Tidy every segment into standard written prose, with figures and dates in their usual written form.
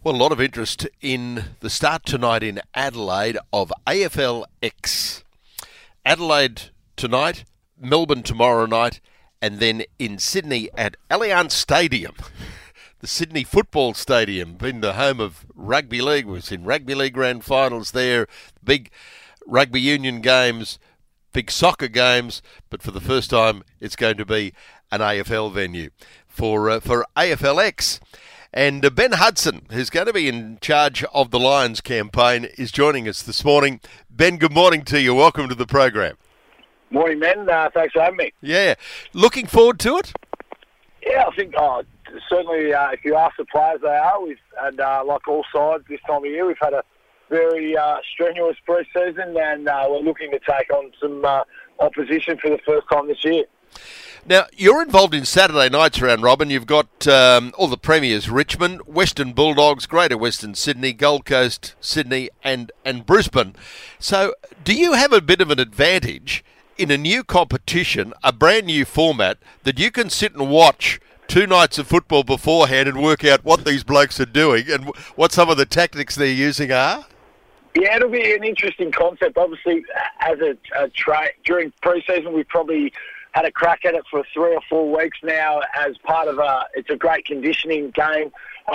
Well, a lot of interest in the start tonight in Adelaide of AFLX. Adelaide tonight, Melbourne tomorrow night, and then in Sydney at Allianz Stadium. The Sydney Football Stadium, been the home of rugby league. We've seen rugby league grand finals there, big rugby union games, big soccer games, but for the first time it's going to be an AFL venue for AFLX. And Ben Hudson, who's going to be in charge of the Lions campaign, is joining us this morning. Ben, good morning to you. Welcome to the program. Morning, Ben. Thanks for having me. Yeah. Looking forward to it? Yeah, I think certainly if you ask the players, they are. Like all sides this time of year, we've had a very strenuous pre-season, and we're looking to take on some opposition for the first time this year. Now, you're involved in Saturday nights round robin. You've got all the premiers, Richmond, Western Bulldogs, Greater Western Sydney, Gold Coast, Sydney and Brisbane. So do you have a bit of an advantage in a new competition, a brand new format, that you can sit and watch 2 nights of football beforehand and work out what these blokes are doing and what some of the tactics they're using are? Yeah, it'll be an interesting concept. Obviously, as during pre-season, we probably had a crack at it for 3 or 4 weeks now as part of it's a great conditioning game.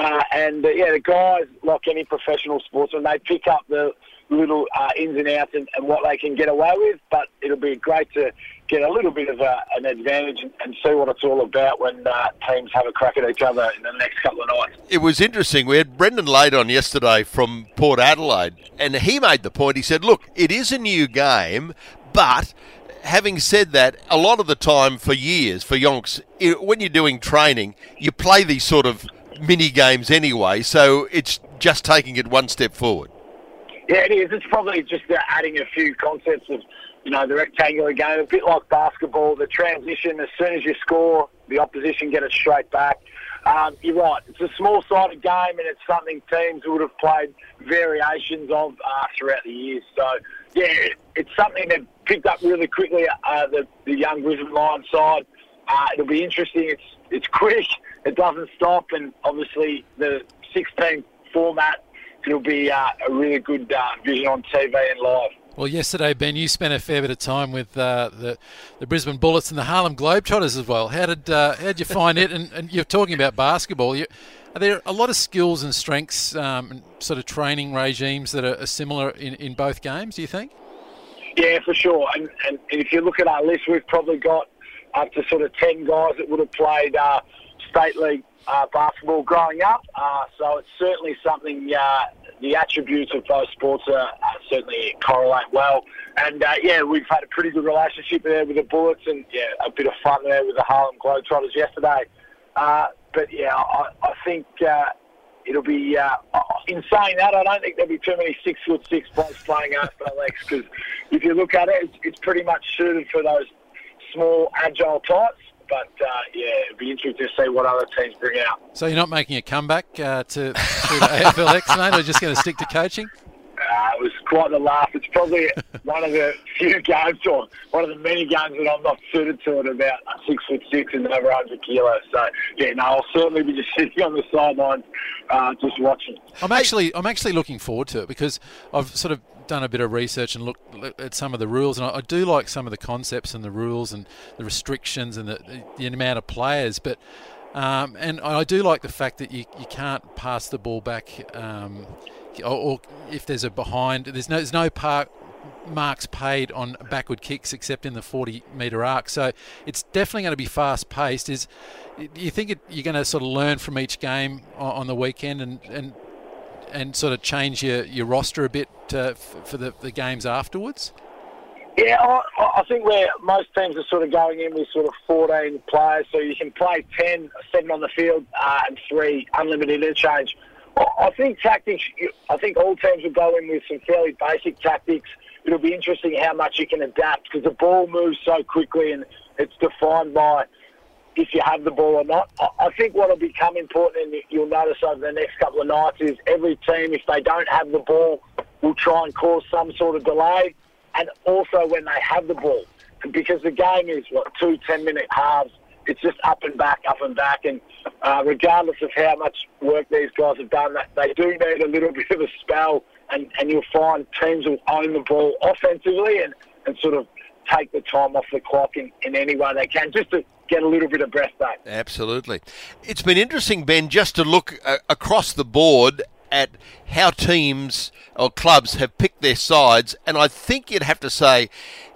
The guys, like any professional sportsman, they pick up the little ins and outs and what they can get away with, but it'll be great to get a little bit of an advantage and see what it's all about when teams have a crack at each other in the next couple of nights. It was interesting. We had Brendan Lade on yesterday from Port Adelaide, and he made the point. He said, look, it is a new game, but having said that, a lot of the time for years, for Yonks, when you're doing training, you play these sort of mini games anyway, so it's just taking it one step forward. Yeah, it is. It's probably just adding a few concepts of, the rectangular game, a bit like basketball, the transition. As soon as you score, the opposition get it straight back. You're right. It's a small-sided game, and it's something teams would have played variations of throughout the years. So, yeah, it's something that picked up really quickly, the young Brisbane Lions side. It'll be interesting. It's quick. It doesn't stop. And obviously the 16 format, it'll be a really good vision on TV and live. Well, yesterday, Ben, you spent a fair bit of time with the Brisbane Bullets and the Harlem Globetrotters as well. How did you find it? And you're talking about basketball. Are there a lot of skills and strengths and sort of training regimes that are similar in both games, do you think? Yeah, for sure. And if you look at our list, we've probably got up to sort of 10 guys that would have played state league basketball growing up. So it's certainly something, the attributes of both sports certainly correlate well. And, we've had a pretty good relationship there with the Bullets and, a bit of fun there with the Harlem Globetrotters yesterday. I think it'll be, in saying that, I don't think there'll be too many 6'6" blokes playing AFLX because if you look at it, it's pretty much suited for those small, agile types. But, it'll be interesting to see what other teams bring out. So you're not making a comeback to the AFLX, mate, or just going to stick to coaching? It was quite a laugh. It's probably one of the few games, or one of the many games that I'm not suited to at about 6'6" and over 100 kilos. So, I'll certainly be just sitting on the sidelines, just watching. I'm actually looking forward to it because I've sort of done a bit of research and looked at some of the rules, and I do like some of the concepts and the rules and the restrictions and the amount of players, but and I do like the fact that you can't pass the ball back, or if there's a behind, there's no marks paid on backward kicks except in the 40-metre arc, so it's definitely going to be fast-paced. Do you think you're going to sort of learn from each game on the weekend and sort of change your roster a bit for the games afterwards? Yeah, I think where most teams are sort of going in with sort of 14 players, so you can play 10, 7 on the field, and 3 unlimited interchange. I think tactics, I think all teams will go in with some fairly basic tactics. It'll be interesting how much you can adapt because the ball moves so quickly and it's defined by if you have the ball or not. I think what will become important, and you'll notice over the next couple of nights, is every team, if they don't have the ball, will try and cause some sort of delay. And also when they have the ball, because the game is, 2 10-minute halves, it's just up and back, and regardless of how much work these guys have done, they do need a little bit of a spell, and you'll find teams will own the ball offensively and sort of take the time off the clock in any way they can, just to get a little bit of breath back. Absolutely. It's been interesting, Ben, just to look across the board at how teams or clubs have picked their sides, and I think you'd have to say,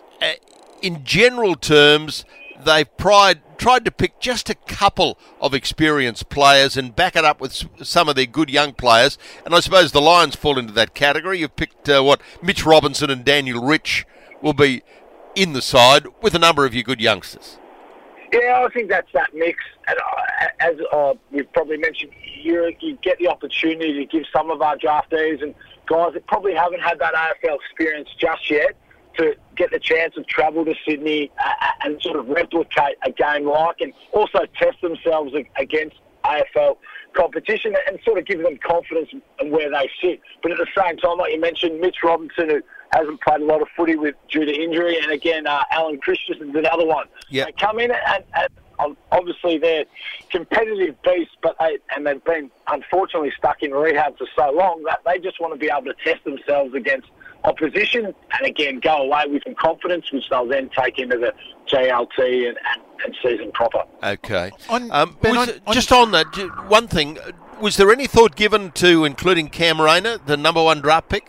in general terms, they've tried to pick just a couple of experienced players and back it up with some of their good young players, and I suppose the Lions fall into that category. You've picked, Mitch Robinson and Daniel Rich will be in the side with a number of your good youngsters. Yeah, I think that's that mix. And as we've probably mentioned, you get the opportunity to give some of our draftees and guys that probably haven't had that AFL experience just yet to get the chance of travel to Sydney and sort of replicate a game like, and also test themselves against AFL competition and sort of give them confidence in where they sit. But at the same time, like you mentioned, Mitch Robinson, who hasn't played a lot of footy due to injury, and again, Alan Christensen's another one. Yep. They come in and obviously they're competitive beasts, but they've been unfortunately stuck in rehab for so long that they just want to be able to test themselves against opposition and again go away with some confidence, which they'll then take into the JLT and season proper. Okay. Ben, just on that, one thing, was there any thought given to including Cam Rayner, the number one draft pick?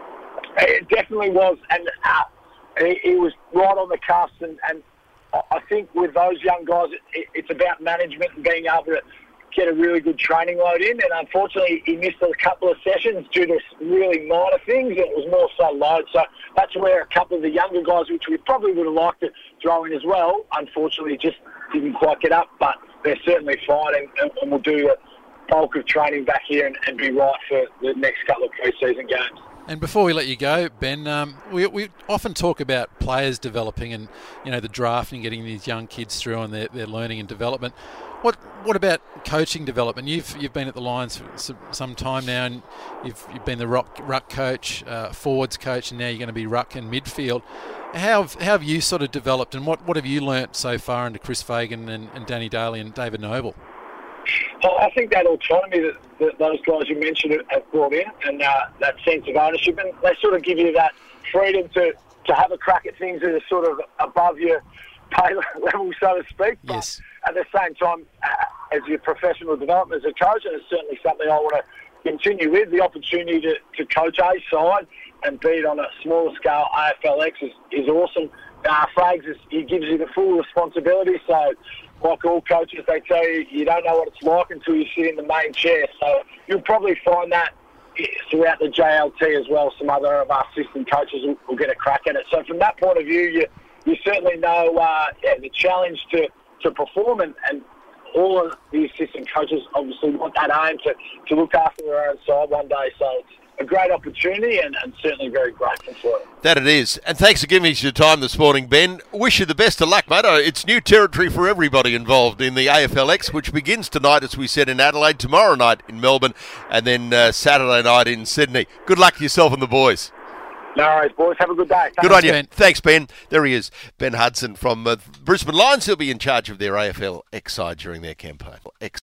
It definitely was, and he was right on the cusp, and I think with those young guys, it's about management and being able to get a really good training load in, and unfortunately he missed a couple of sessions due to really minor things, and it was more so load. So that's where a couple of the younger guys, which we probably would have liked to throw in as well, unfortunately just didn't quite get up, but they're certainly fine and will do the bulk of training back here and be right for the next couple of pre-season games. And before we let you go, Ben, we often talk about players developing and, the drafting, getting these young kids through and their learning and development. What about coaching development? You've been at the Lions for some time now, and you've been the ruck coach, forwards coach, and now you're going to be ruck and midfield. How have you sort of developed, and what have you learnt so far under Chris Fagan and Danny Daly and David Noble? Well, I think that autonomy that those guys you mentioned have brought in, and that sense of ownership, and they sort of give you that freedom to have a crack at things that are sort of above your pay level, so to speak. Yes. But at the same time, as your professional development as a coach, and it's certainly something I want to continue with, the opportunity to coach a side and be it on a smaller scale, AFLX is awesome. Frags, he gives you the full responsibility, so like all coaches, they tell you, you don't know what it's like until you sit in the main chair. So you'll probably find that throughout the JLT as well. Some other of our assistant coaches will get a crack at it. So from that point of view, you certainly know the challenge to perform, and all of the assistant coaches obviously want that aim to look after their own side one day. So it's a great opportunity and certainly very grateful for it. That it is. And thanks for giving us your time this morning, Ben. Wish you the best of luck, mate. It's new territory for everybody involved in the AFLX, which begins tonight, as we said, in Adelaide, tomorrow night in Melbourne, and then Saturday night in Sydney. Good luck to yourself and the boys. No worries, boys. Have a good day. Good on you. Ben. Thanks, Ben. There he is, Ben Hudson from Brisbane Lions. He'll be in charge of their AFLX side during their campaign.